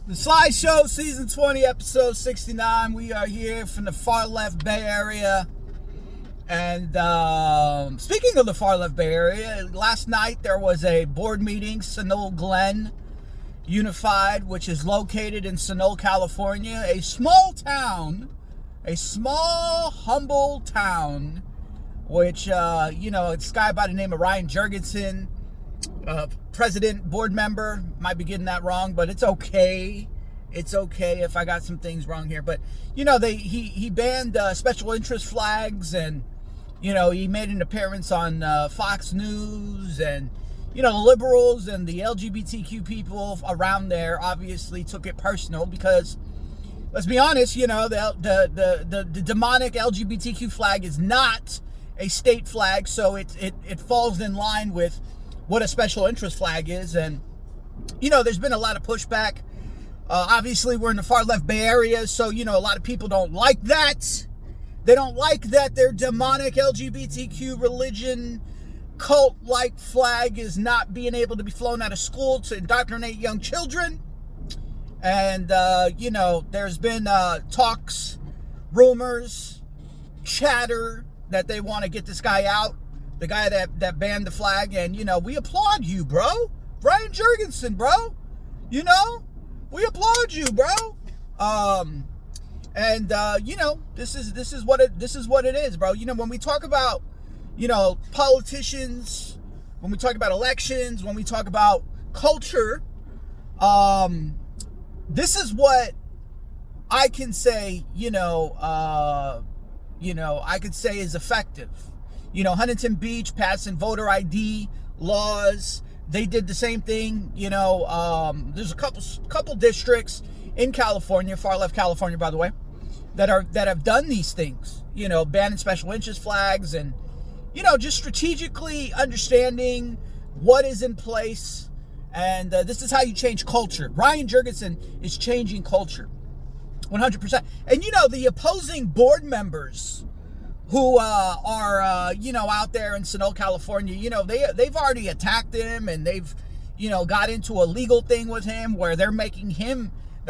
The Sly Show, Season 20, Episode 69. We are here from the far left Bay Area. And speaking of the far left Bay Area, last night there was a board meeting, Sunol Glen Unified, which is located in Sunol, California. A small town, a small, humble town, which, it's a guy by the name of Ryan Jurgensen. President, board member, might be getting that wrong, but it's okay. It's okay if I got some things wrong here. But, he banned special interest flags, and, he made an appearance on Fox News, and, the liberals and the LGBTQ people around there obviously took it personal because, let's be honest, the demonic LGBTQ flag is not a state flag, so it falls in line with what a special interest flag is. And there's been a lot of pushback. Obviously we're in the far left Bay Area, so a lot of people don't like that. They don't like that their demonic LGBTQ religion cult like flag is not being able to be flown out of school to indoctrinate young children. And there's been talks, rumors, chatter that they want to get this guy out. The guy that banned the flag, and we applaud you, bro. Ryan Jurgensen, bro. We applaud you, bro. This is what it is, bro. When we talk about politicians, when we talk about elections, when we talk about culture, this is what I can say. I could say is effective. Huntington Beach passing voter ID laws. They did the same thing. There's a couple districts in California, far left California, by the way, that have done these things. Banning special interest flags, and just strategically understanding what is in place. And this is how you change culture. Ryan Jurgensen is changing culture, 100%. And the opposing board members who are out there in Sunol, California, they've already attacked him, and they've got into a legal thing with him where they're making him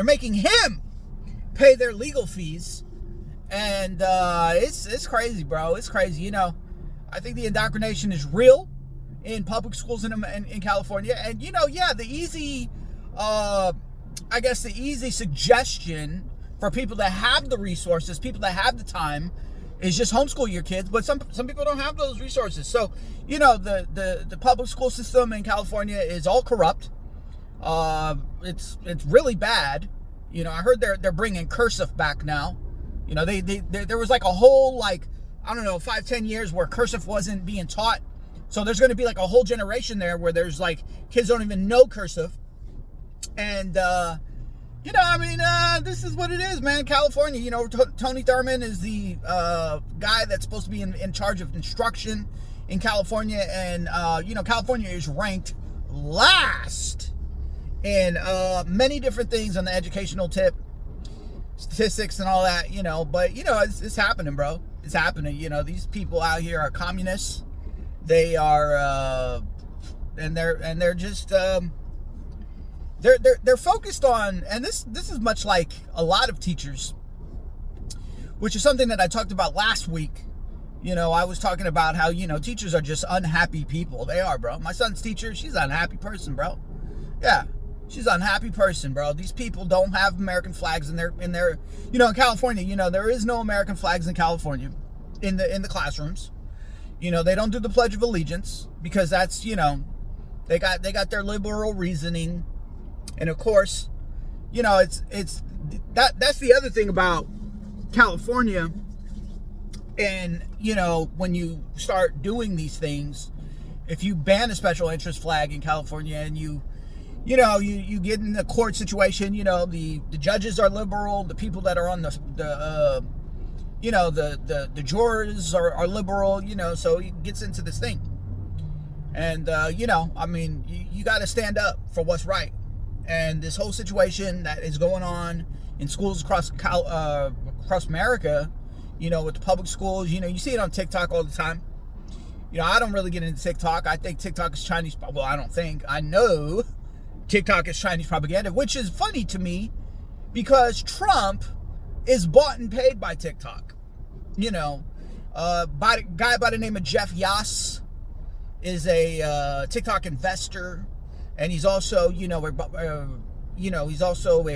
pay their legal fees. And it's crazy, bro. It's crazy. I think the indoctrination is real in public schools in California. And the easy suggestion for people that have the resources, people that have the time, is just homeschool your kids. But some people don't have those resources. So, the public school system in California is all corrupt. It's really bad. I heard they're bringing cursive back now. There was like a whole 5-10 years where cursive wasn't being taught. So there's going to be like a whole generation there where there's kids don't even know cursive. And this is what it is, man. California, Tony Thurmond is the guy that's supposed to be in charge of instruction in California. And, California is ranked last in many different things on the educational tip, statistics and all that, But, it's happening, bro. It's happening. These people out here are communists. They are, they're just... They're focused on, and this is much like a lot of teachers, which is something that I talked about last week. I was talking about how, teachers are just unhappy people. They are, bro. My son's teacher, she's an unhappy person, bro. Yeah, she's an unhappy person, bro. These people don't have American flags in their, in California, there is no American flags in California in the classrooms. They don't do the Pledge of Allegiance because that's, they got their liberal reasoning. And of course, that's the other thing about California. And, when you start doing these things, if you ban a special interest flag in California and you get in a court situation, the judges are liberal, the people that are on the jurors are liberal, so it gets into this thing. And, you got to stand up for what's right. And this whole situation that is going on in schools across America, with the public schools, you see it on TikTok all the time. I don't really get into TikTok. I think TikTok is Chinese. Well, I don't think. I know TikTok is Chinese propaganda, which is funny to me because Trump is bought and paid by TikTok. You know, by a guy by the name of Jeff Yass is a TikTok investor, and he's also, he's also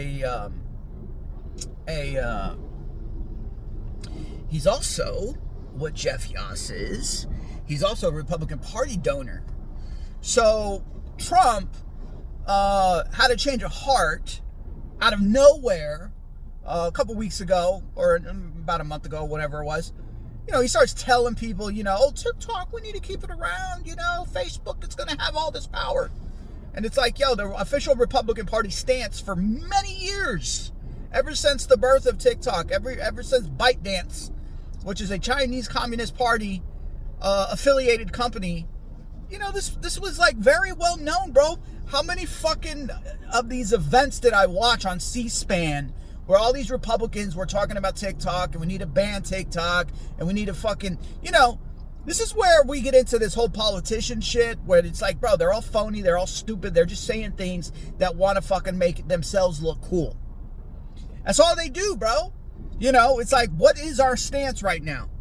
he's also what Jeff Yass is. He's also a Republican Party donor. So Trump had a change of heart out of nowhere a couple weeks ago, or about a month ago, whatever it was. He starts telling people, oh, TikTok, we need to keep it around. Facebook, it's going to have all this power. And it's like, yo, the official Republican Party stance for many years, ever since the birth of TikTok, ever since ByteDance, which is a Chinese Communist Party affiliated company, this was like very well known, bro. How many fucking of these events did I watch on C-SPAN where all these Republicans were talking about TikTok and we need to ban TikTok and we need to fucking, this is where we get into this whole politician shit where it's like, bro, they're all phony, they're all stupid, they're just saying things that want to fucking make themselves look cool. That's all they do, bro. It's like, what is our stance right now?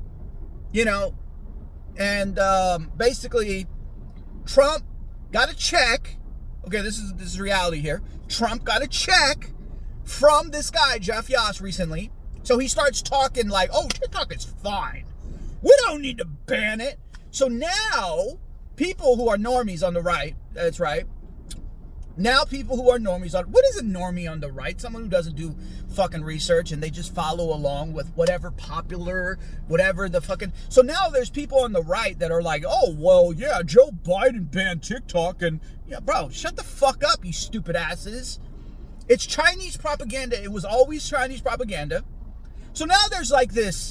And basically, Trump got a check. Okay, this is reality here. Trump got a check from this guy, Jeff Yass, recently. So he starts talking like, oh, TikTok is fine. We don't need to ban it. So now, people who are normies on the right, that's right. Now people who are normies on, what is a normie on the right? Someone who doesn't do fucking research and they just follow along with whatever popular, whatever the fucking. So now there's people on the right that are like, oh, well, yeah, Joe Biden banned TikTok. And yeah, bro, shut the fuck up, you stupid asses. It's Chinese propaganda. It was always Chinese propaganda. So now there's like this.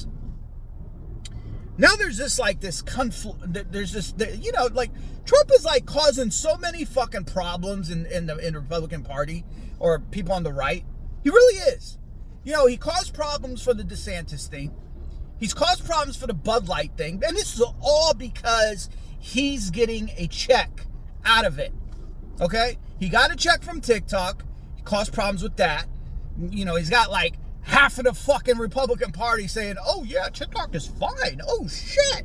Now there's this like this conflict. There's this, like Trump is like causing so many fucking problems in the Republican Party or people on the right. He really is. He caused problems for the DeSantis thing. He's caused problems for the Bud Light thing, and this is all because he's getting a check out of it. Okay, he got a check from TikTok. He caused problems with that. He's got like half of the fucking Republican Party saying, oh yeah, TikTok is fine. Oh shit.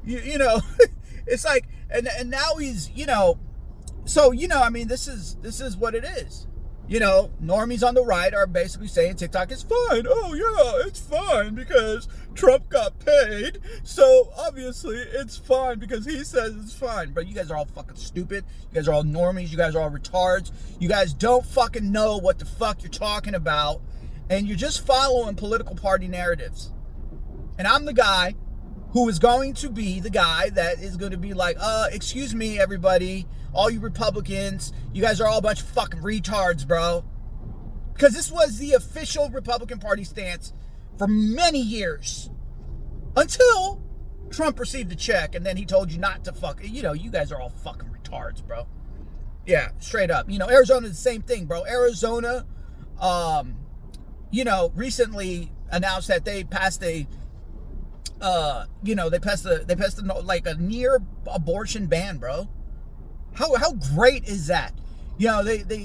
It's like, and now he's, so, I mean, this is what it is. Normies on the right are basically saying TikTok is fine. Oh yeah, it's fine because Trump got paid. So obviously it's fine because he says it's fine. But you guys are all fucking stupid. You guys are all normies. You guys are all retards. You guys don't fucking know what the fuck you're talking about. And you're just following political party narratives. And I'm the guy who is going to be the guy that is going to be like, excuse me, everybody, all you Republicans, you guys are all a bunch of fucking retards, bro. Because this was the official Republican Party stance for many years. Until Trump received a check and then he told you not to you guys are all fucking retards, bro. Yeah, straight up. Arizona is the same thing, bro. Arizona, recently announced that they passed a like a near abortion ban, bro. How great is that? How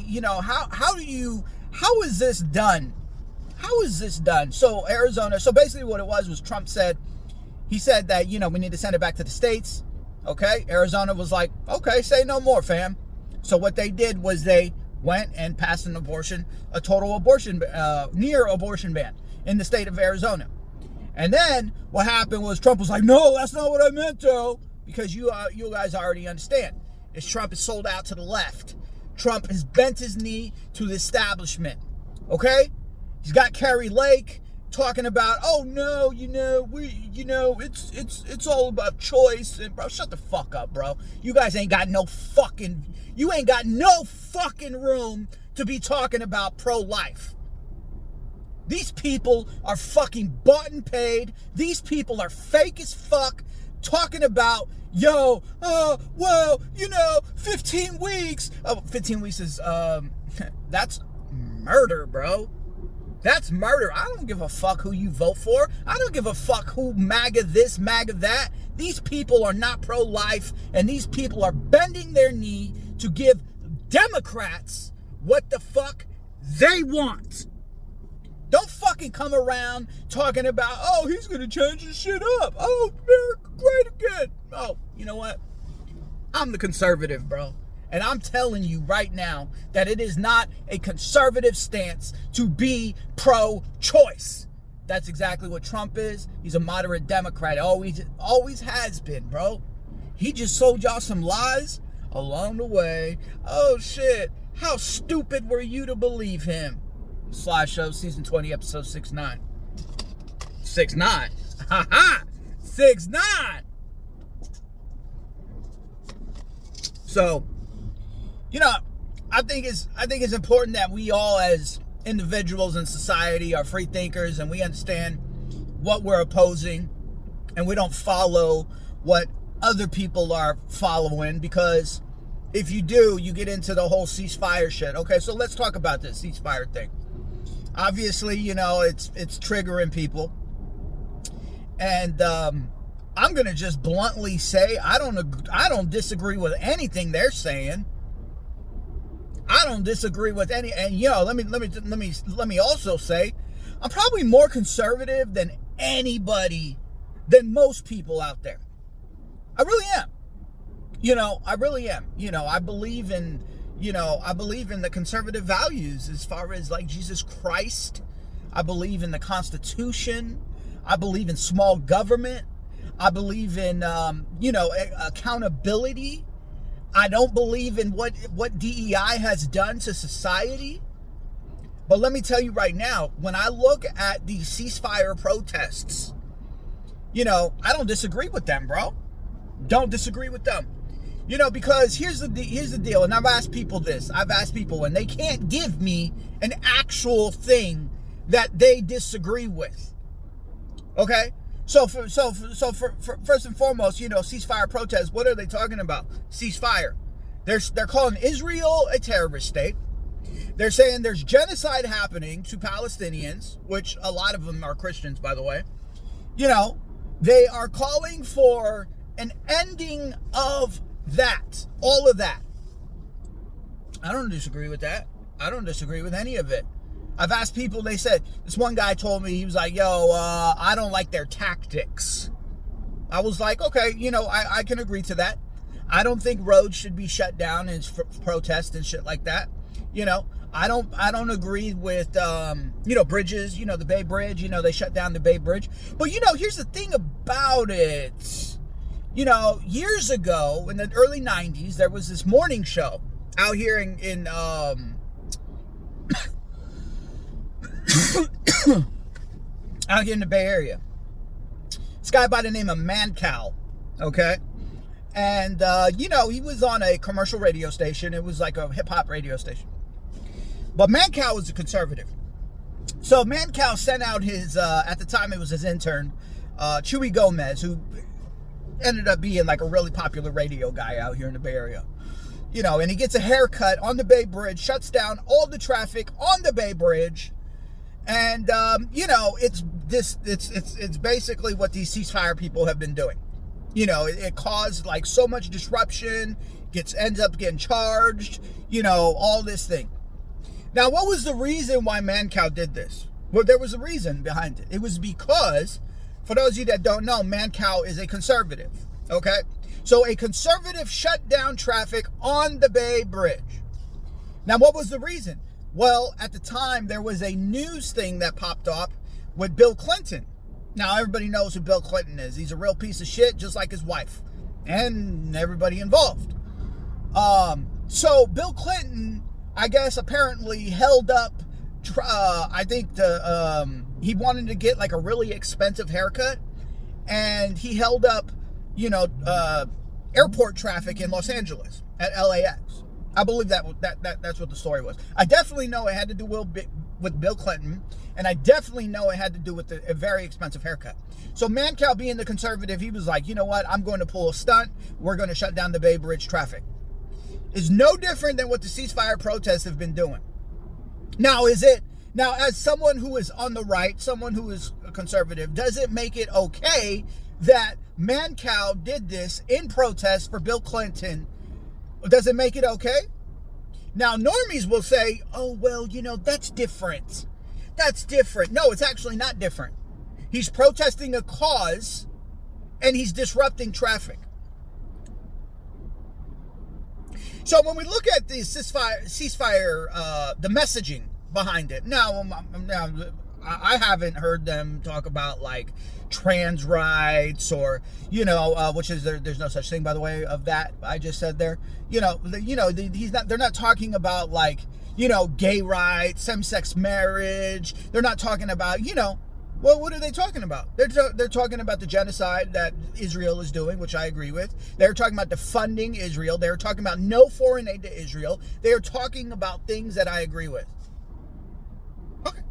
is this done? How is this done? So Arizona, so basically what it was Trump said, he said that, we need to send it back to the states. Okay. Arizona was like, okay, say no more, fam. So what they did was they went and passed a total abortion, near abortion ban in the state of Arizona. And then what happened was Trump was like, no, that's not what I meant, Joe. Because you guys already understand. Is Trump is sold out to the left. Trump has bent his knee to the establishment. Okay? He's got Carrie Lake talking about, oh no, it's all about choice. And bro, shut the fuck up, bro. You guys ain't got no fucking room to be talking about pro-life. These people are fucking bought and paid. These people are fake as fuck, talking about, 15 weeks. Oh, 15 weeks is, that's murder, bro. That's murder. I don't give a fuck who you vote for. I don't give a fuck who MAGA this, MAGA that. These people are not pro-life, and these people are bending their knee to give Democrats what the fuck they want. Don't fucking come around talking about, oh, he's going to change his shit up. Oh, America great again. Oh, you know what? I'm the conservative, bro. And I'm telling you right now that it is not a conservative stance to be pro-choice. That's exactly what Trump is. He's a moderate Democrat. Always has been, bro. He just sold y'all some lies along the way. Oh, shit. How stupid were you to believe him? Slideshow, season 20, episode 6-9. 6-9. Ha ha! 6-9! So, you know, I think it's important that we all as individuals in society are free thinkers and we understand what we're opposing and we don't follow what other people are following, because if you do, you get into the whole ceasefire shit. Okay, so let's talk about this ceasefire thing. Obviously, you know, it's triggering people. And I'm going to just bluntly say I don't disagree with anything they're saying. I don't disagree with any, and you know, let me also say, I'm probably more conservative than most people out there. I really am. You know, I really am. You know, I believe in the conservative values as far as like Jesus Christ. I believe in the Constitution. I believe in small government. I believe in, accountability. I don't believe in what DEI has done to society. But let me tell you right now, when I look at the ceasefire protests, you know, I don't disagree with them, bro. Don't disagree with them. You know, because here's the deal, and I've asked people this. I've asked people, and they can't give me an actual thing that they disagree with. Okay? So for first and foremost, you know, ceasefire protests, what are they talking about? Ceasefire. They're calling Israel a terrorist state. They're saying there's genocide happening to Palestinians, which a lot of them are Christians, by the way. You know, they are calling for an ending of that, all of that. I don't disagree with that. I don't disagree with any of it. I've asked people, they said, this one guy told me, he was like, yo, I don't like their tactics. I was like, okay, you know, I can agree to that. I don't think roads should be shut down and protest and shit like that. You know, I don't agree with, bridges, you know, the Bay Bridge, you know, they shut down the Bay Bridge. But, you know, here's the thing about it. You know, years ago, in the early 90s, there was this morning show out here in out here in the Bay Area. This guy by the name of Mancow, okay? And, he was on a commercial radio station. It was like a hip-hop radio station. But Mancow was a conservative. So Mancow sent out his, at the time it was his intern, Chuy Gomez, who ended up being like a really popular radio guy out here in the Bay Area. You know, and he gets a haircut on the Bay Bridge, shuts down all the traffic on the Bay Bridge. And, it's basically what these ceasefire people have been doing. You know, it caused like so much disruption, ends up getting charged, you know, all this thing. Now, what was the reason why Mancow did this? Well, there was a reason behind it. It was because, for those of you that don't know, Mancow is a conservative, okay? So a conservative shut down traffic on the Bay Bridge. Now, what was the reason? Well, at the time, there was a news thing that popped up with Bill Clinton. Now, everybody knows who Bill Clinton is. He's a real piece of shit, just like his wife and everybody involved. So Bill Clinton, I guess, apparently held up, he wanted to get like a really expensive haircut, and he held up, airport traffic in Los Angeles at LAX. I believe that's what the story was. I definitely know it had to do with Bill Clinton, and I definitely know it had to do with a very expensive haircut. So Mancow, being the conservative, he was like, you know what, I'm going to pull a stunt. We're going to shut down the Bay Bridge traffic. It's no different than what the ceasefire protests have been doing. Now, as someone who is on the right, someone who is a conservative, does it make it okay that Mancow did this in protest for Bill Clinton? Does it make it okay? Now, normies will say, oh, well, that's different. That's different. No, it's actually not different. He's protesting a cause, and he's disrupting traffic. So when we look at the ceasefire, the messaging behind it, now I haven't heard them talk about like trans rights or which is there's no such thing, by the way, of that I just said there. They're not talking about like gay rights, same-sex marriage. They're not talking about well, what are they talking about? They're talking about the genocide that Israel is doing, which I agree with. They're talking about defunding Israel. They're talking about no foreign aid to Israel. They are talking about things that I agree with. Okay.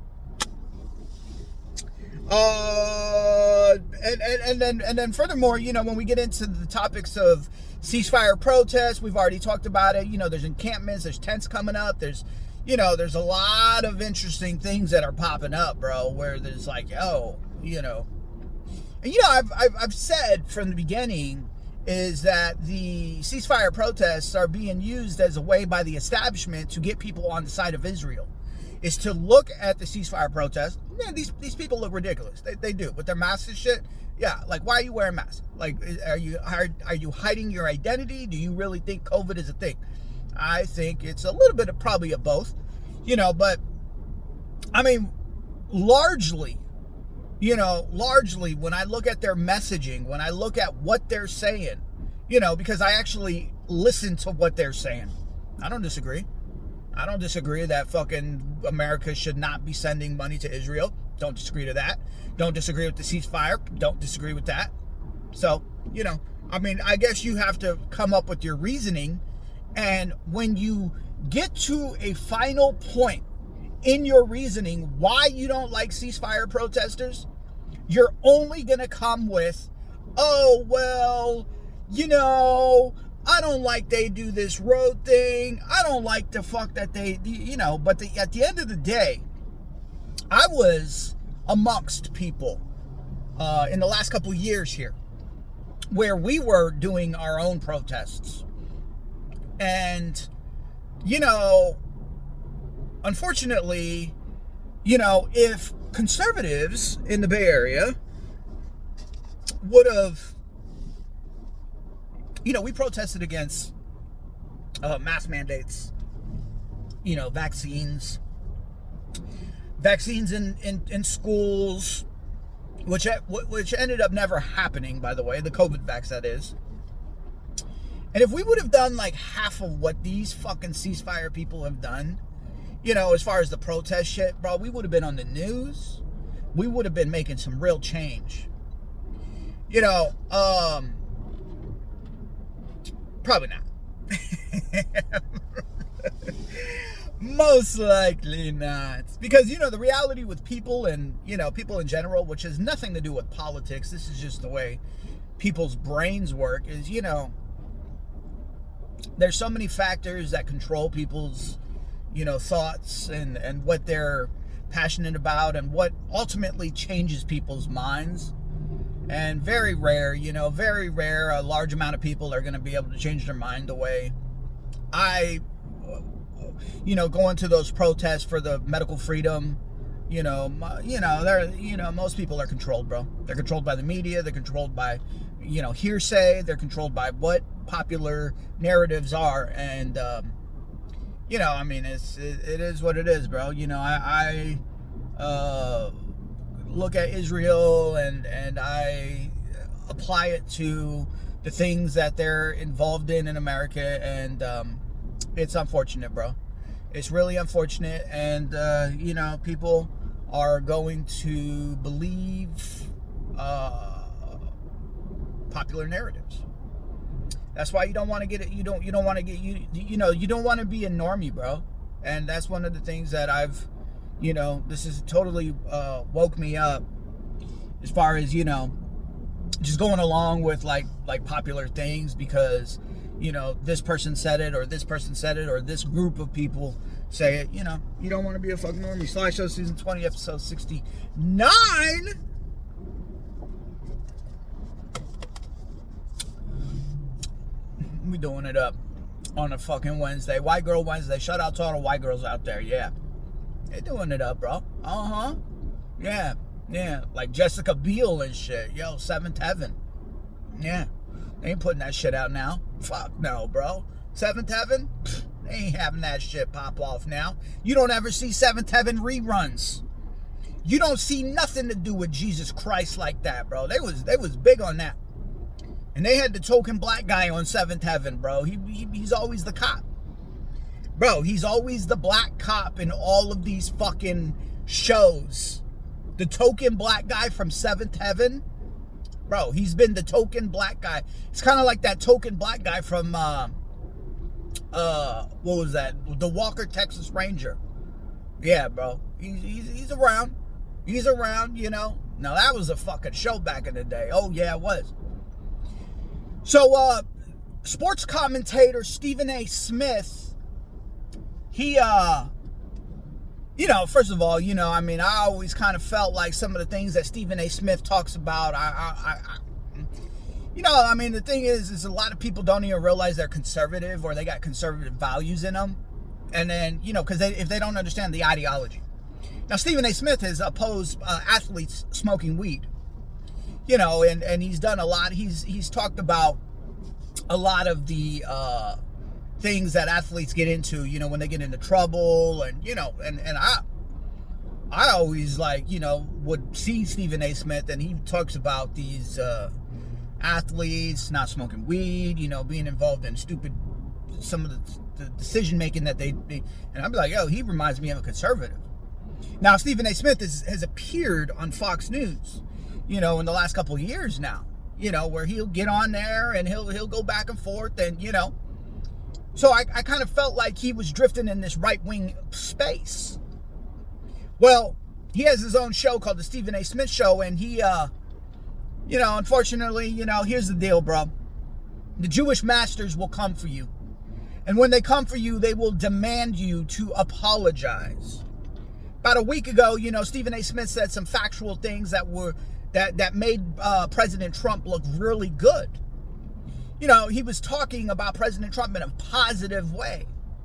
And then furthermore, when we get into the topics of ceasefire protests, we've already talked about it. There's encampments, there's tents coming up, there's a lot of interesting things that are popping up, bro, where there's like, and I've said from the beginning is that the ceasefire protests are being used as a way by the establishment to get people on the side of Israel. Is to look at the ceasefire protests. Man, these people look ridiculous. They do with their masks and shit. Yeah, like, why are you wearing masks? Like, are you hiding your identity? Do you really think COVID is a thing? I think it's a little bit of probably of both, but I mean, largely when I look at their messaging, when I look at what they're saying, because I actually listen to what they're saying, I don't disagree. I don't disagree that fucking America should not be sending money to Israel. Don't disagree to that. Don't disagree with the ceasefire. Don't disagree with that. So, I guess you have to come up with your reasoning. And when you get to a final point in your reasoning why you don't like ceasefire protesters, you're only going to come with, oh, well, I don't like they do this road thing. I don't like the fuck that they, but at the end of the day, I was amongst people in the last couple of years here where we were doing our own protests. And, unfortunately, if conservatives in the Bay Area would have, we protested against mask mandates, vaccines in schools, which ended up never happening, by the way, the COVID vax, that is. And if we would have done like half of what these fucking ceasefire people have done, as far as the protest shit, bro, we would have been on the news. We would have been making some real change. Probably not. Most likely not. Because, the reality with people and, people in general, which has nothing to do with politics, this is just the way people's brains work, is, there's so many factors that control people's, thoughts and what they're passionate about and what ultimately changes people's minds. And very rare, a large amount of people are going to be able to change their mind the way I, going to those protests for the medical freedom, most people are controlled, bro. They're controlled by the media. They're controlled by, hearsay. They're controlled by what popular narratives are. And, it is what it is, bro. I look at Israel and I apply it to the things that they're involved in America, and it's unfortunate, bro. It's really unfortunate, and people are going to believe popular narratives. That's why you don't want to get it. You don't want to get you don't want to be a normie, bro. And that's one of the things that I've this has totally woke me up as far as just going along with like popular things because this person said it or this person said it or this group of people say it. You don't want to be a fucking normie. Slideshow season 20 episode 69. We doing it up. on a fucking Wednesday. White Girl Wednesday. Shout out to all the white girls out there. Yeah. They're doing it up, bro. Uh-huh. Yeah. Yeah. Like Jessica Biel and shit. Yo, Seventh Heaven. Yeah. They ain't putting that shit out now. Fuck no, bro. Seventh Heaven? Pfft, they ain't having that shit pop off now. You don't ever see Seventh Heaven reruns. You don't see nothing to do with Jesus Christ like that, bro. They was big on that. And they had the token black guy on Seventh Heaven, bro. He's always the cop. Bro, he's always the black cop in all of these fucking shows. The token black guy from Seventh Heaven. Bro, he's been the token black guy. It's kind of like that token black guy from, what was that? The Walker, Texas Ranger. Yeah, bro. He's around. He's around, you know. Now, that was a fucking show back in the day. Oh, yeah, it was. So, sports commentator Stephen A. Smith, he, you know, first of all, you know, I mean, I always kind of felt like some of the things that Stephen A. Smith talks about, you know, I mean, the thing is a lot of people don't even realize they're conservative or they got conservative values in them. And then, you know, because if they don't understand the ideology. Now, Stephen A. Smith has opposed athletes smoking weed, you know, and he's done a lot. He's talked about a lot of the things that athletes get into, you know, when they get into trouble, and, you know, and I always, like, you know, would see Stephen A. Smith, and he talks about these athletes not smoking weed, you know, being involved in some of the decision making that they, and I'd be like, yo, he reminds me of a conservative. Now, Stephen A. Smith has appeared on Fox News, you know, in the last couple of years now, you know, where he'll get on there and he'll go back and forth, and, you know, so I kind of felt like he was drifting in this right-wing space. Well, he has his own show called The Stephen A. Smith Show, and he, you know, unfortunately, you know, here's the deal, bro. The Jewish masters will come for you. And when they come for you, they will demand you to apologize. About a week ago, you know, Stephen A. Smith said some factual things that made President Trump look really good. You know, he was talking about President Trump in a positive way.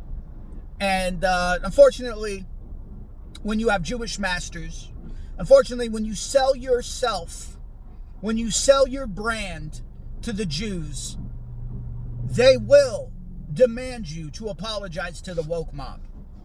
And unfortunately, when you have Jewish masters, unfortunately, when you sell yourself, when you sell your brand to the Jews, they will demand you to apologize to the woke mob.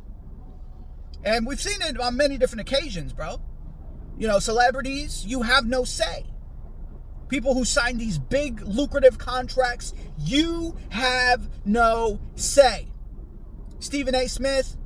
And we've seen it on many different occasions, bro. You know, celebrities, you have no say. People who sign these big, lucrative contracts, you have no say. Stephen A. Smith,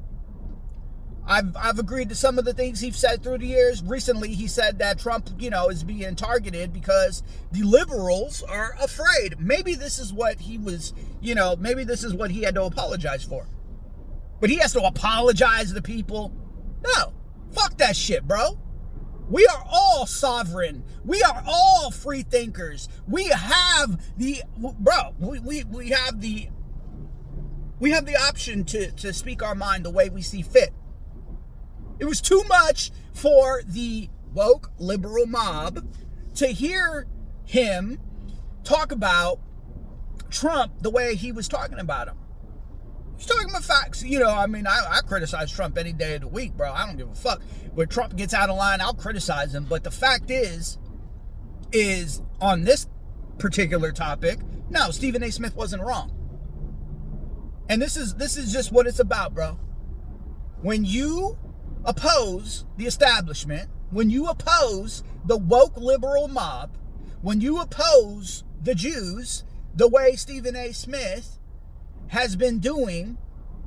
I've agreed to some of the things he's said through the years. Recently, he said that Trump, you know, is being targeted because the liberals are afraid. Maybe this is what he was, you know, maybe this is what he had to apologize for. But he has to apologize to people? No. Fuck that shit, bro. We are all sovereign. We are all free thinkers. We have the, bro, we have the option to speak our mind the way we see fit. It was too much for the woke liberal mob to hear him talk about Trump the way he was talking about him. He's talking about facts. You know, I mean, I criticize Trump any day of the week, bro. I don't give a fuck. When Trump gets out of line, I'll criticize him. But the fact is on this particular topic, no, Stephen A. Smith wasn't wrong. And this is just what it's about, bro. When you oppose the establishment, when you oppose the woke liberal mob, when you oppose the Jews the way Stephen A. Smith has been doing,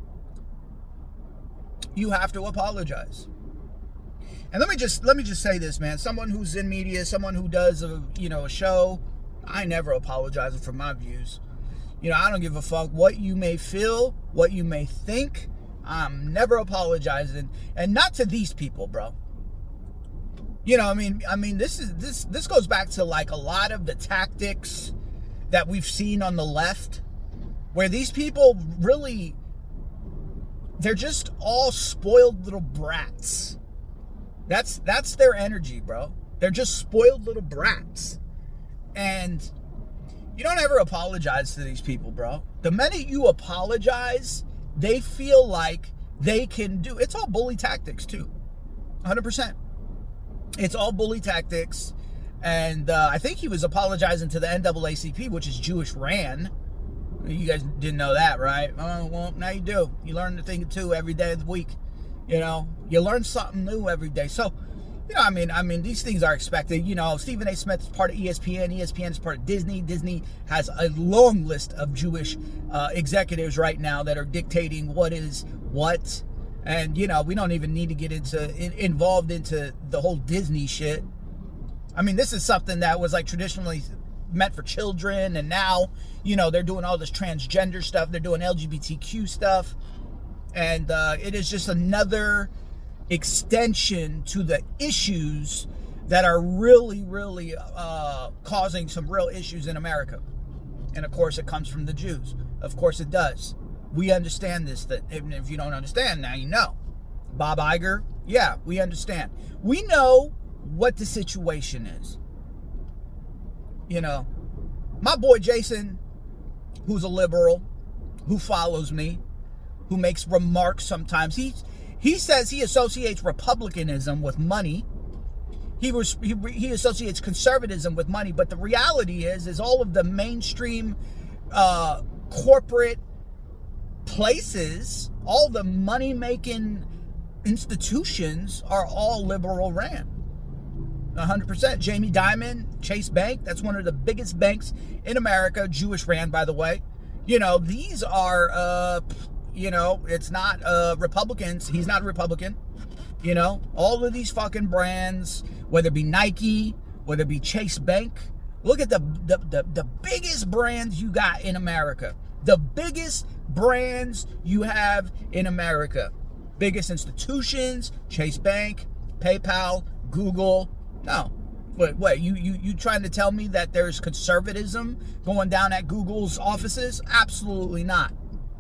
you have to apologize. And let me just say this, man. Someone who's in media, someone who does a show, I never apologize for my views. You know, I don't give a fuck what you may feel, what you may think. I'm never apologizing, and not to these people, bro. You know, I mean, this goes back to like a lot of the tactics that we've seen on the left, where these people really, they're just all spoiled little brats. That's their energy, bro. They're just spoiled little brats. And you don't ever apologize to these people, bro. The minute you apologize, they feel like they can do. It's all bully tactics too, 100%. It's all bully tactics. And I think he was apologizing to the NAACP, which is Jewish Ran. You guys didn't know that, right? Oh, well, now you do. You learn a thing or two every day of the week. You know, you learn something new every day. So, you know, I mean, these things are expected. You know, Stephen A. Smith is part of ESPN. ESPN is part of Disney. Disney has a long list of Jewish executives right now that are dictating what is what. And, you know, we don't even need to get involved into the whole Disney shit. I mean, this is something that was like traditionally meant for children, and now, you know, they're doing all this transgender stuff. They're doing LGBTQ stuff. And it is just another extension to the issues that are really, really causing some real issues in America. And of course, it comes from the Jews. Of course it does. We understand this. That even if you don't understand, now you know. Bob Iger, yeah, we understand. We know what the situation is. You know, my boy Jason, who's a liberal, who follows me, who makes remarks sometimes, he says he associates republicanism with money. He associates conservatism with money, but the reality is all of the mainstream corporate places, all the money-making institutions are all liberal ran. 100%. Jamie Dimon, Chase Bank, that's one of the biggest banks in America, Jewish ran, by the way. You know, these are, you know, it's not Republicans. He's not a Republican. You know, all of these fucking brands, whether it be Nike, whether it be Chase Bank, look at the biggest brands you got in America. The biggest brands you have in America. Biggest institutions, Chase Bank, PayPal, Google. No. What, you trying to tell me that there's conservatism going down at Google's offices? Absolutely not.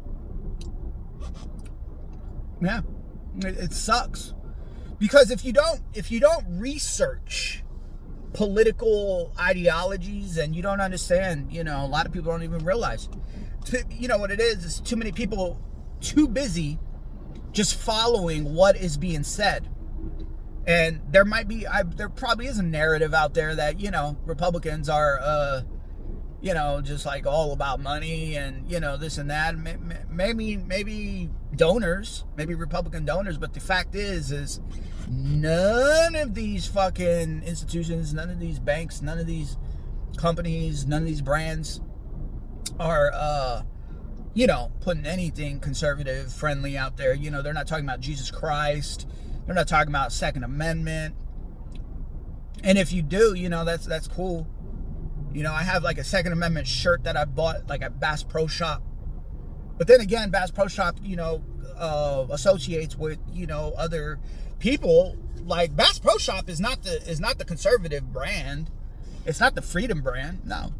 Yeah. It sucks. Because if you don't research political ideologies, and you don't understand, you know, a lot of people don't even realize. You know what it is too many people too busy just following what is being said. And there probably is a narrative out there that, you know, Republicans are, you know, just like all about money and, you know, this and that. Maybe donors, maybe Republican donors. But the fact is none of these fucking institutions, none of these banks, none of these companies, none of these brands are, you know, putting anything conservative, friendly out there. You know, they're not talking about Jesus Christ. They're not talking about Second Amendment. And if you do, you know, that's cool. You know, I have like a Second Amendment shirt that I bought like at Bass Pro Shop. But then again, Bass Pro Shop, you know, associates with, you know, other people. Like Bass Pro Shop is not the conservative brand. It's not the freedom brand. No.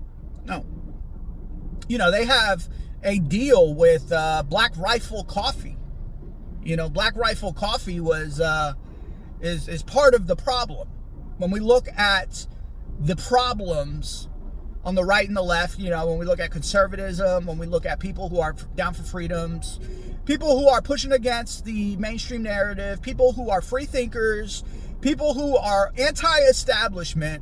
You know, they have a deal with Black Rifle Coffee. You know, Black Rifle Coffee is part of the problem. When we look at the problems on the right and the left, you know, when we look at conservatism, when we look at people who are down for freedoms, people who are pushing against the mainstream narrative, people who are free thinkers, people who are anti-establishment,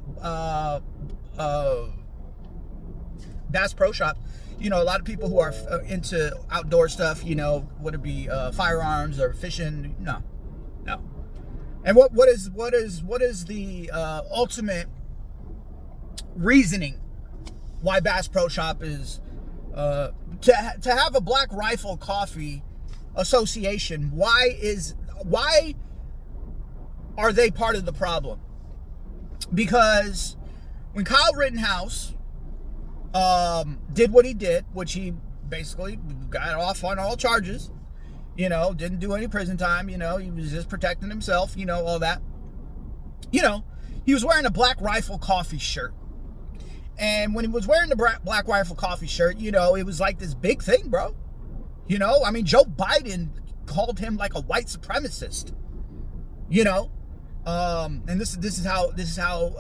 Bass Pro Shop, you know, a lot of people who are into outdoor stuff, you know, would it be firearms or fishing? No. And what is the ultimate reasoning why Bass Pro Shop is to have a Black Rifle Coffee association? Why are they part of the problem? Because when Kyle Rittenhouse did what he did, which he basically got off on all charges, you know, didn't do any prison time, you know, he was just protecting himself, you know, all that. You know, he was wearing a Black Rifle Coffee shirt. And when he was wearing the Black Rifle Coffee shirt, you know, it was like this big thing, bro. You know, I mean, Joe Biden called him like a white supremacist, you know. And this is how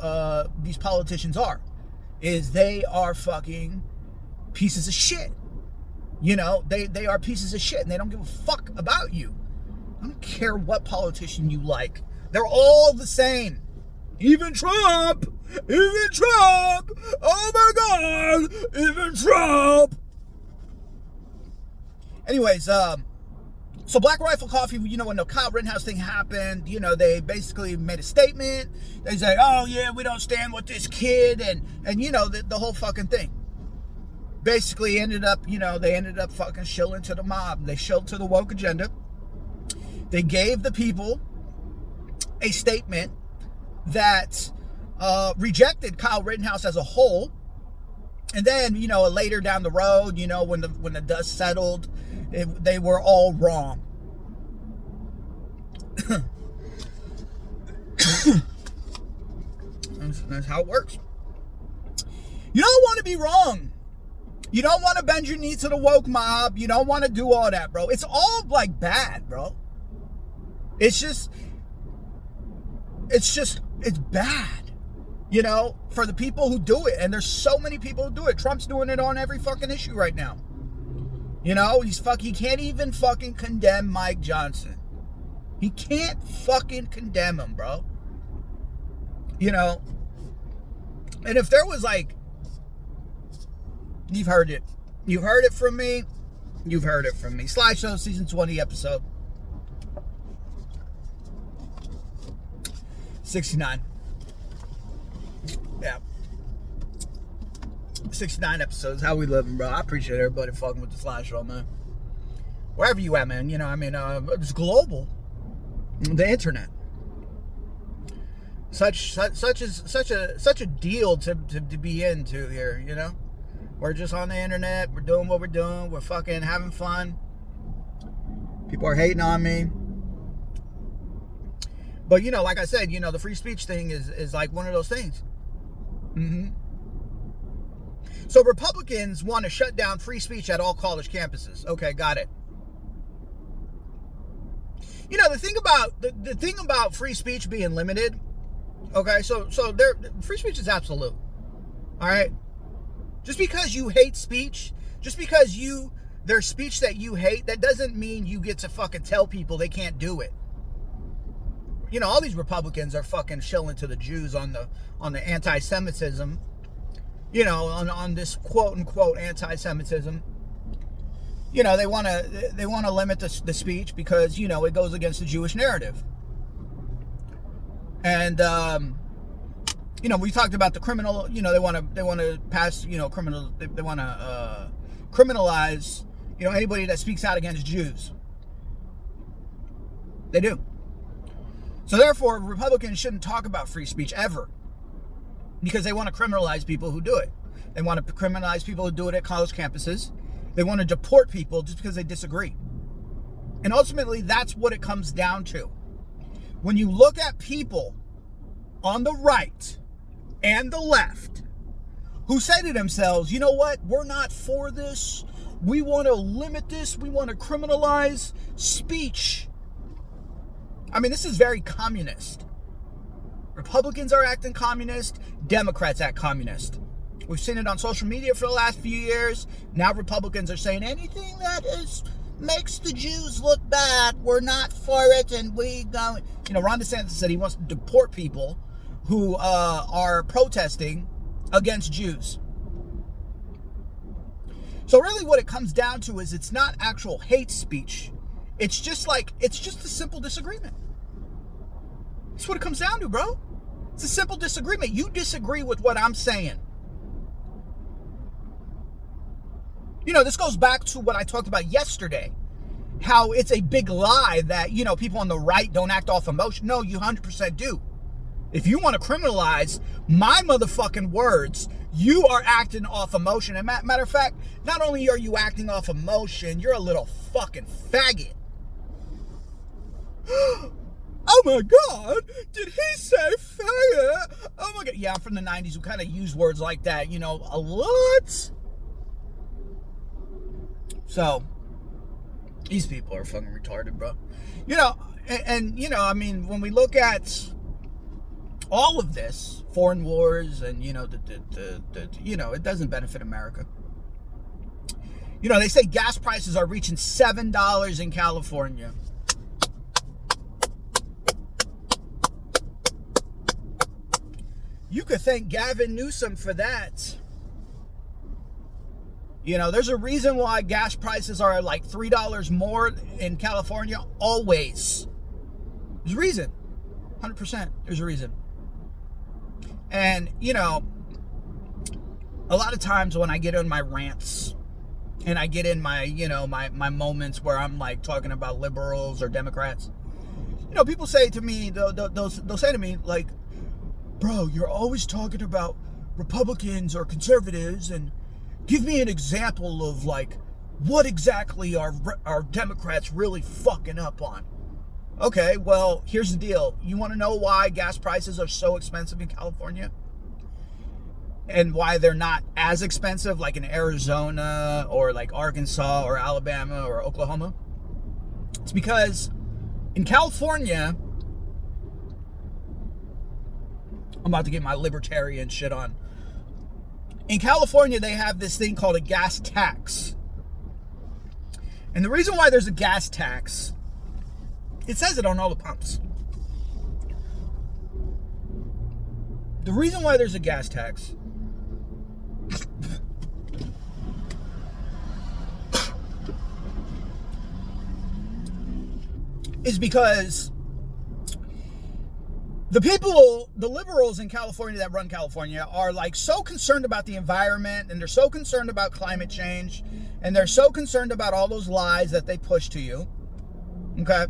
these politicians are. Is they are fucking pieces of shit. You know, they are pieces of shit and they don't give a fuck about you. I don't care what politician you like. They're all the same. Even Trump! Even Trump! Oh my God! Even Trump! Anyways, so Black Rifle Coffee, you know, when the Kyle Rittenhouse thing happened, you know, they basically made a statement. They say, oh yeah, we don't stand with this kid, and you know, the whole fucking thing. Basically ended up, you know, they ended up fucking shilling to the mob. They shilled to the woke agenda. They gave the people a statement that rejected Kyle Rittenhouse as a whole. And then, you know, later down the road, you know, when the dust settled, they were all wrong. That's how it works. You don't want to be wrong. You don't want to bend your knee to the woke mob. You don't want to do all that, bro. It's all like bad, bro. It's bad. You know, for the people who do it. And there's so many people who do it. Trump's doing it on every fucking issue right now. You know, he can't even fucking condemn Mike Johnson. He can't fucking condemn him, bro. You know, and if there was like, you've heard it. You've heard it from me. You've heard it from me. Slideshow season 20 episode 69. Yeah. 69 episodes. How we living, bro? I appreciate everybody fucking with the Slideshow, man. Wherever you at, man. You know, I mean, it's global. The internet. Such a deal to be into here, you know? We're just on the internet. We're doing what we're doing. We're fucking having fun. People are hating on me. But, you know, like I said, you know, the free speech thing is like one of those things. Mm-hmm. So Republicans want to shut down free speech at all college campuses. Okay, got it. You know, the thing about free speech being limited, okay, so free speech is absolute. All right? Just because you hate speech, just because there's speech that you hate, that doesn't mean you get to fucking tell people they can't do it. You know, all these Republicans are fucking shilling to the Jews on the anti-Semitism. You know, on this quote unquote anti-Semitism. You know, they want to limit the speech because, you know, it goes against the Jewish narrative. And you know, we talked about the criminal, you know, they want to pass, you know, they want to criminalize, you know, anybody that speaks out against Jews. They do. So therefore, Republicans shouldn't talk about free speech ever, because they want to criminalize people who do it. They want to criminalize people who do it at college campuses. They want to deport people just because they disagree. And ultimately, that's what it comes down to. When you look at people on the right and the left who say to themselves, you know what, we're not for this. We want to limit this. We want to criminalize speech. I mean, this is very communist. Republicans are acting communist. Democrats act communist. We've seen it on social media for the last few years. Now Republicans are saying anything that makes the Jews look bad, we're not for it, and we go. You know, Ron DeSantis said he wants to deport people who are protesting against Jews. So really what it comes down to is it's not actual hate speech. It's just a simple disagreement. That's what it comes down to, bro. It's a simple disagreement. You disagree with what I'm saying. You know, this goes back to what I talked about yesterday. How it's a big lie that, you know, people on the right don't act off emotion. No, you 100% do. If you want to criminalize my motherfucking words, you are acting off emotion. And matter of fact, not only are you acting off emotion, you're a little fucking faggot. Oh my God, did he say faggot? Oh my God. Yeah, I'm from the 90s who kind of use words like that, you know, a lot. So, these people are fucking retarded, bro. You know, and you know, I mean, when we look at all of this, foreign wars, and you know, you know, it doesn't benefit America. You know, they say gas prices are reaching $7 in California. You could thank Gavin Newsom for that. You know, there's a reason why gas prices are like $3 more in California always. There's a reason. 100%. There's a reason. And, you know, a lot of times when I get on my rants and I get in my, you know, my moments where I'm like talking about liberals or Democrats, you know, people say to me, they'll say to me like, bro, you're always talking about Republicans or conservatives, and give me an example of like what exactly are Democrats really fucking up on. Okay, well, here's the deal. You want to know why gas prices are so expensive in California? And why they're not as expensive like in Arizona or like Arkansas or Alabama or Oklahoma? It's because in California, I'm about to get my libertarian shit on. In California, they have this thing called a gas tax. And the reason why there's a gas tax, it says it on all the pumps. The reason why there's a gas tax is because the people, the liberals in California that run California are like so concerned about the environment, and they're so concerned about climate change, and they're so concerned about all those lies that they push to you. Okay?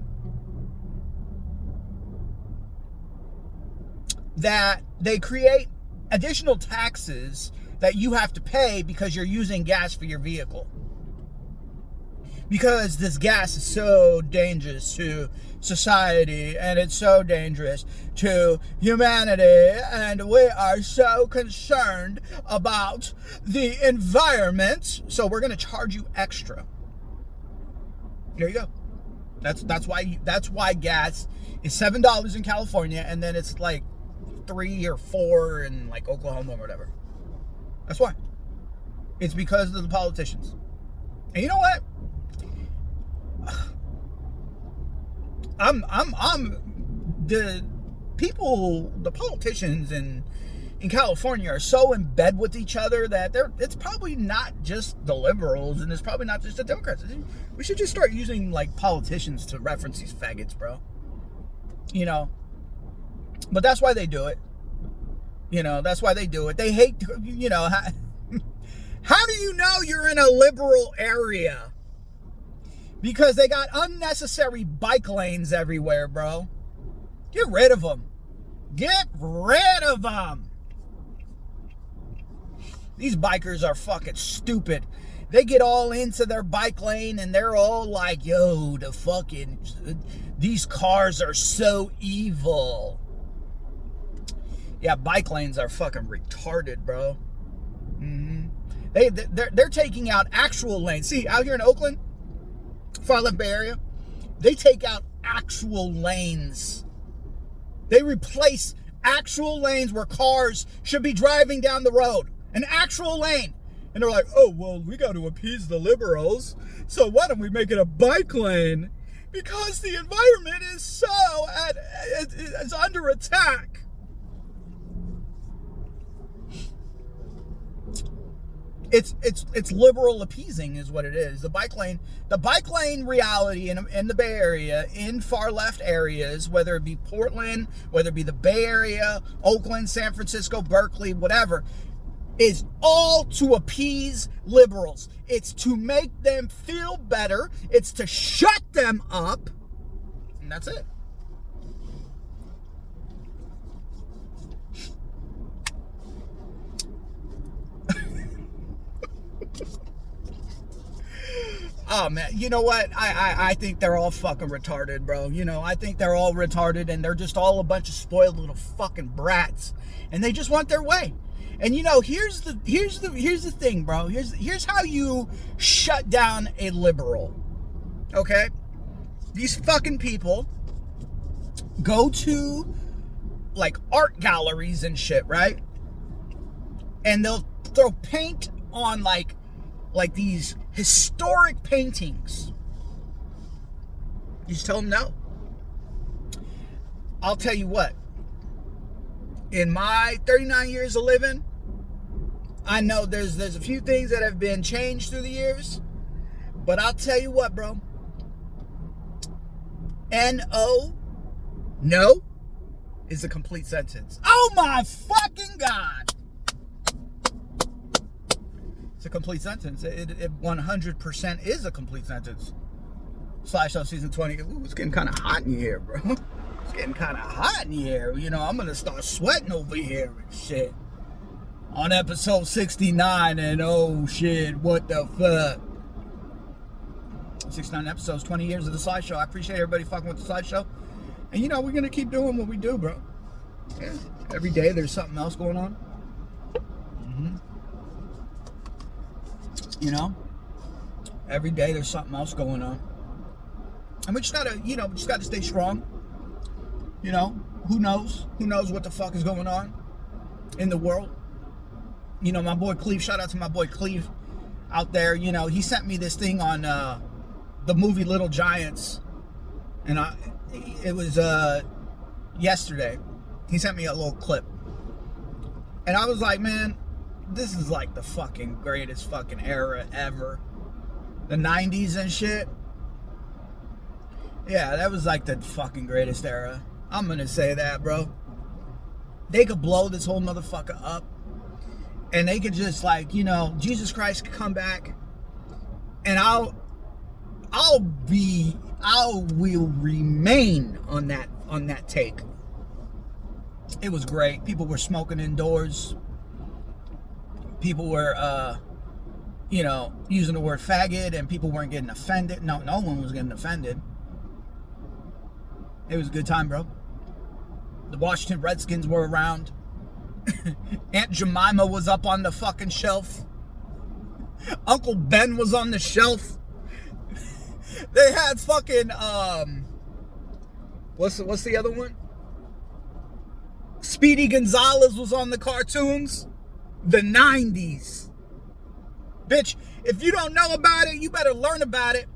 That they create additional taxes that you have to pay because you're using gas for your vehicle. Because this gas is so dangerous to society, and it's so dangerous to humanity, and we are so concerned about the environment, so we're going to charge you extra. There you go. That's why gas is $7 in California, and then it's like 3 or 4 in like Oklahoma or whatever. That's why. It's because of the politicians. And you know what? I'm the people, the politicians in California are so in bed with each other that it's probably not just the liberals, and it's probably not just the Democrats. We should just start using like politicians to reference these faggots, bro. You know, but that's why they do it. You know, that's why they do it. They hate, you know, how do you know you're in a liberal area? Because they got unnecessary bike lanes everywhere, bro. Get rid of them. Get rid of them. These bikers are fucking stupid. They get all into their bike lane and they're all like, yo, these cars are so evil. Yeah, bike lanes are fucking retarded, bro. Mm-hmm. They're taking out actual lanes. See, out here in Oakland, Far Left Bay Area, they take out actual lanes. They replace actual lanes where cars should be driving down the road. An actual lane. And they're like, oh, well, we got to appease the liberals, so why don't we make it a bike lane? Because the environment is it's under attack. It's liberal appeasing is what it is. The bike lane reality in the Bay Area, in far left areas, whether it be Portland, whether it be the Bay Area, Oakland, San Francisco, Berkeley, whatever, is all to appease liberals. It's to make them feel better. It's to shut them up. And that's it. Oh, man, you know what? I think they're all fucking retarded, bro. You know, I think they're all retarded, and they're just all a bunch of spoiled little fucking brats, and they just want their way. And you know, here's the thing, bro. Here's how you shut down a liberal. Okay? These fucking people go to like art galleries and shit, right? And they'll throw paint on like like these historic paintings. You just tell them no. I'll tell you what. In my 39 years of living, I know there's a few things that have been changed through the years, but I'll tell you what, bro. N-O, no, is a complete sentence. Oh my fucking God. It's a complete sentence. It 100% is a complete sentence. Slideshow season 20. Ooh, it's getting kind of hot in here, bro. It's getting kind of hot in here. You know, I'm going to start sweating over here and shit. On episode 69, and oh shit, what the fuck? 69 episodes, 20 years of the Slideshow. I appreciate everybody fucking with the Slideshow. And you know, we're going to keep doing what we do, bro. Yeah. Every day there's something else going on. You know? Every day there's something else going on. And we just gotta, you know, stay strong. You know, who knows? Who knows what the fuck is going on in the world? You know, my boy Cleve, shout out to my boy Cleve out there. You know, he sent me this thing on the movie Little Giants. And it was yesterday. He sent me a little clip. And I was like, man, this is like the fucking greatest fucking era ever. The 90s and shit. Yeah, that was like the fucking greatest era. I'm gonna say that, bro. They could blow this whole motherfucker up. And they could just like, you know, Jesus Christ could come back. And I will remain on that take. It was great. People were smoking indoors. People were you know, using the word faggot, and people weren't getting offended. No one was getting offended. It was a good time, bro. The Washington Redskins were around. Aunt Jemima was up on the fucking shelf. Uncle Ben was on the shelf. They had fucking what's the other one? Speedy Gonzalez was on the cartoons. The 90s. Bitch, if you don't know about it, you better learn about it.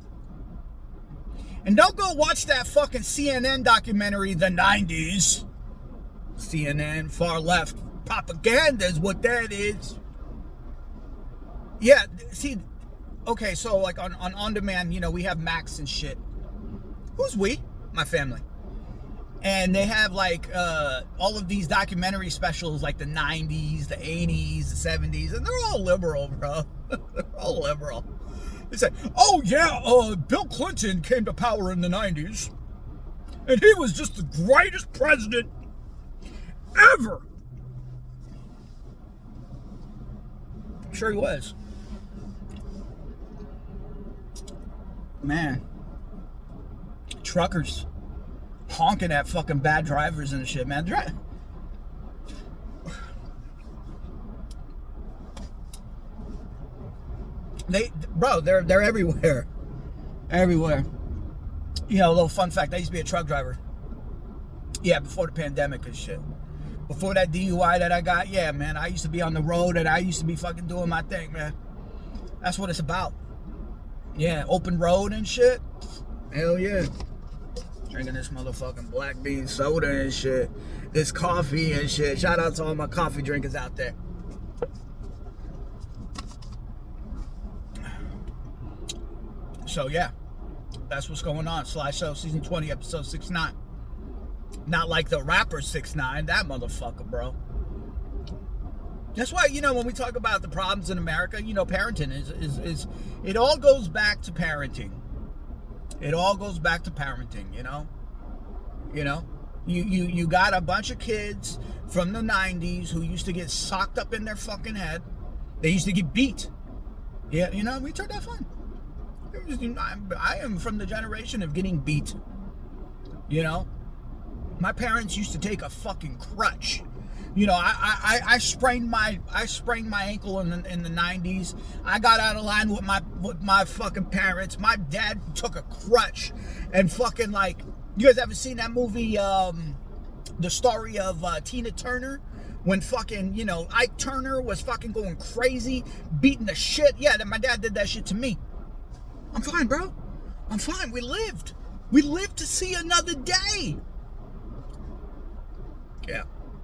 And don't go watch that fucking CNN documentary, The 90s. CNN, far left propaganda is what that is. Yeah, see, okay, so like on demand, you know, we have Max and shit. Who's we? My family. And they have like all of these documentary specials like the 90s, the 80s, the 70s, and they're all liberal, bro. They're all liberal. They say, oh yeah, Bill Clinton came to power in the 90s, and he was just the greatest president ever. I'm sure he was. Man. Truckers honking at fucking bad drivers and shit, man. They're everywhere. Everywhere. You know, a little fun fact, I used to be a truck driver. Yeah, before the pandemic and shit. Before that DUI that I got, yeah, man, I used to be on the road and I used to be fucking doing my thing, man. That's what it's about. Yeah, open road and shit. Hell yeah. Drinking this motherfucking black bean soda and shit. This coffee and shit. Shout out to all my coffee drinkers out there. So yeah, that's what's going on. Slideshow season 20, episode 69. Not like the rapper 6ix9ine, that motherfucker, bro. That's why, you know, when we talk about the problems in America, you know, parenting is it all goes back to parenting. It all goes back to parenting, you know? You know? You got a bunch of kids from the 90s who used to get socked up in their fucking head. They used to get beat. Yeah, you know, we turned that fun. I am from the generation of getting beat. You know? My parents used to take a fucking crutch. You know, I sprained my ankle in the 90s. I got out of line with my fucking parents. My dad took a crutch and fucking like, you guys ever seen that movie, the story of Tina Turner, When fucking, Ike Turner was fucking going crazy, beating the shit. Yeah, my dad did that shit to me. I'm fine, bro. I'm fine. We lived. We lived to see another day. Yeah.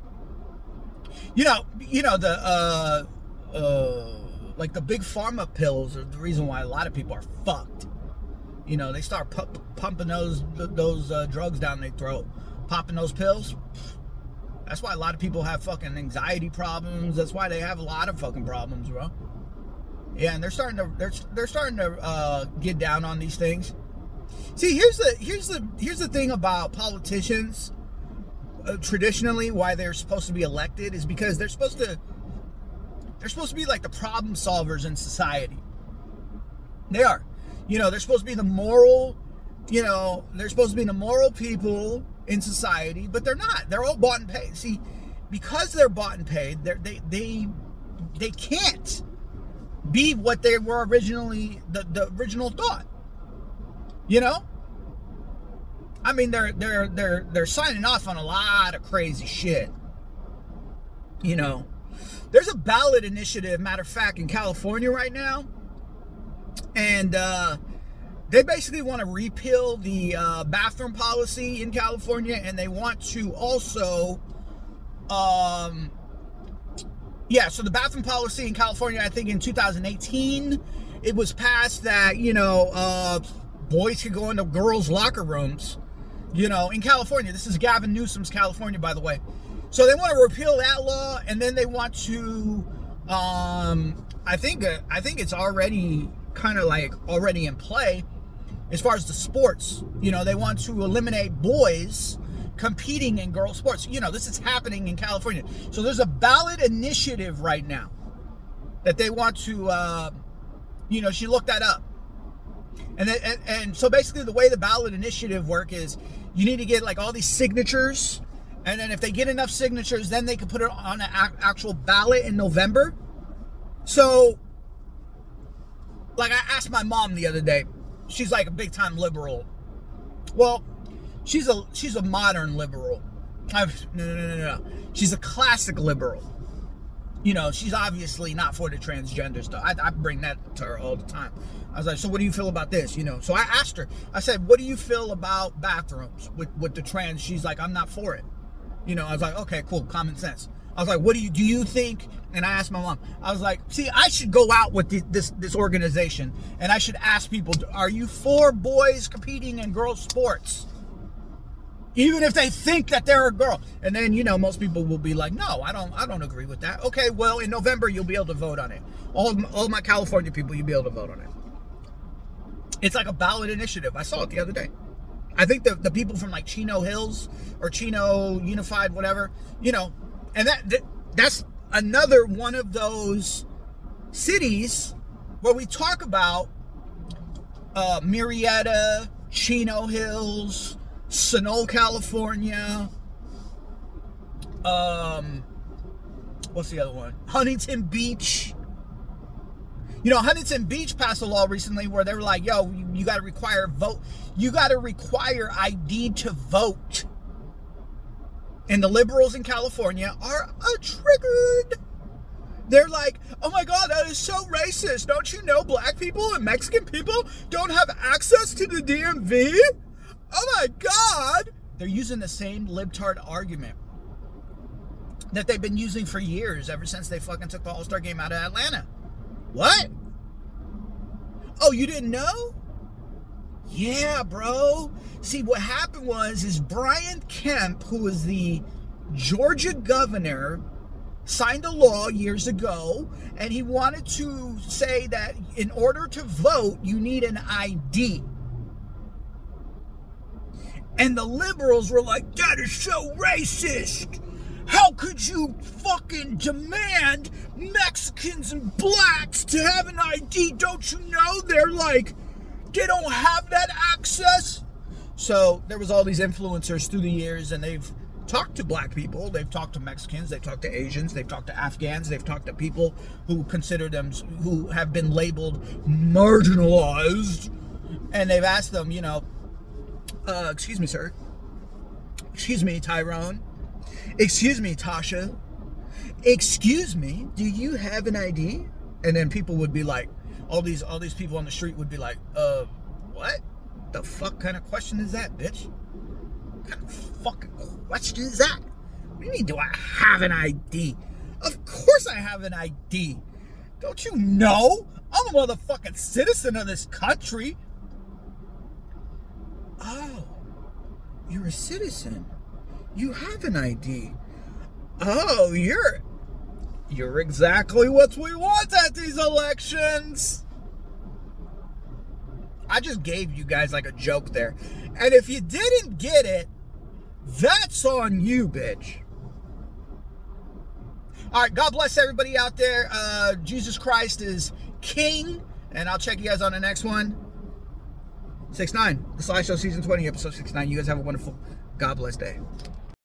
Like the big pharma pills are the reason why a lot of people are fucked. They start pumping those drugs down their throat, popping those pills. That's why a lot of people have fucking anxiety problems. That's why they have a lot of fucking problems, bro. Yeah, and they're starting to get down on these things. See, here's the thing about politicians. Traditionally, why they're supposed to be elected is because they're supposed to be like the problem solvers in society. They are. They're supposed to be the moral. They're supposed to be the moral people in society, but they're not. They're all bought and paid. See, because they're bought and paid, they can't be what they were originally, the original thought. I mean, they're signing off on a lot of crazy shit. There's a ballot initiative, matter of fact, in California right now, and they basically want to repeal the bathroom policy in California, and they want to also, so the bathroom policy in California, I think in 2018, it was passed that, boys could go into girls' locker rooms, in California. This is Gavin Newsom's California, by the way. So they want to repeal that law, and then they want to, I think it's already kind of like already in play. As far as the sports, they want to eliminate boys competing in girl sports. This is happening in California. So there's a ballot initiative right now that they want to, she looked that up. And so basically the way the ballot initiative work is you need to get like all these signatures. And then if they get enough signatures, then they can put it on an actual ballot in November. So, like I asked my mom the other day, she's like a big time liberal. Well, she's a modern liberal. No. She's a classic liberal. She's obviously not for the transgender stuff. I bring that to her all the time. I was like, so what do you feel about this? So I asked her, I said, what do you feel about bathrooms with the trans? She's like, I'm not for it. I was like, okay, cool, common sense. I was like, what do you think? And I asked my mom, I was like, see, I should go out with this organization and I should ask people, are you for boys competing in girls' sports? Even if they think that they're a girl. And then, most people will be like, no, I don't agree with that. Okay, well, in November, you'll be able to vote on it. All my California people, you'll be able to vote on it. It's like a ballot initiative. I saw it the other day. I think the people from like Chino Hills or Chino Unified, whatever, and that's another one of those cities where we talk about Murrieta, Chino Hills, Sonoma, California. What's the other one? Huntington Beach. Huntington Beach passed a law recently where they were like, yo, you got to require vote. You got to require ID to vote. And the liberals in California are triggered. They're like, oh my God, that is so racist. Don't you know black people and Mexican people don't have access to the DMV? Oh my God. They're using the same libtard argument that they've been using for years, ever since they fucking took the All-Star game out of Atlanta. What? Oh, you didn't know? Yeah, bro. See, what happened is Brian Kemp, who was the Georgia governor, signed a law years ago, and he wanted to say that in order to vote, you need an ID. And the liberals were like, that is so racist. How could you fucking demand Mexicans and blacks to have an ID? Don't you know they don't have that access? So there was all these influencers through the years, and they've talked to black people, they've talked to Mexicans, they've talked to Asians, they've talked to Afghans, they've talked to people who who have been labeled marginalized, and they've asked them, excuse me, sir. Excuse me, Tyrone. Excuse me, Tasha. excuse me, do you have an ID? And then people would be like, all these people on the street would be like, what? The fuck kind of question is that, bitch? What kind of fucking question is that? What do you mean, do I have an ID? Of course I have an ID. Don't you know? I'm a motherfucking citizen of this country. Oh, you're a citizen. You have an ID. Oh, you're exactly what we want at these elections. I just gave you guys like a joke there. And if you didn't get it, that's on you, bitch. All right, God bless everybody out there. Jesus Christ is King. And I'll check you guys on the next one. 6-9, The Sly Show, Season 20, Episode 69. You guys have a wonderful God bless day.